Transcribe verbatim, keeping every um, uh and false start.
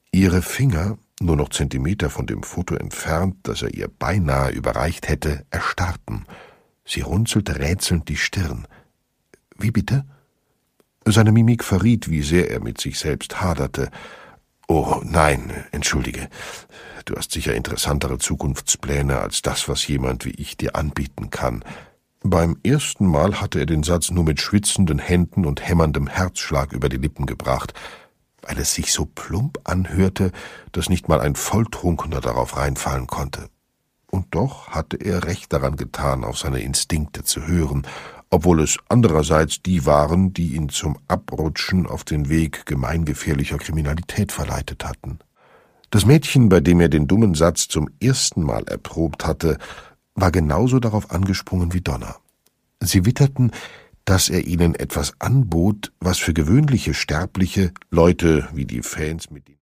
Ihre Finger, nur noch Zentimeter von dem Foto entfernt, das er ihr beinahe überreicht hätte, erstarrten. Sie runzelte rätselnd die Stirn. »Wie bitte?« Seine Mimik verriet, wie sehr er mit sich selbst haderte. »Oh, nein, entschuldige. Du hast sicher interessantere Zukunftspläne als das, was jemand wie ich dir anbieten kann.« Beim ersten Mal hatte er den Satz nur mit schwitzenden Händen und hämmerndem Herzschlag über die Lippen gebracht, weil es sich so plump anhörte, dass nicht mal ein Volltrunkener darauf reinfallen konnte. Und doch hatte er recht daran getan, auf seine Instinkte zu hören, obwohl es andererseits die waren, die ihn zum Abrutschen auf den Weg gemeingefährlicher Kriminalität verleitet hatten. Das Mädchen, bei dem er den dummen Satz zum ersten Mal erprobt hatte, war genauso darauf angesprungen wie Donner. Sie witterten, dass er ihnen etwas anbot, was für gewöhnliche Sterbliche, Leute wie die Fans mit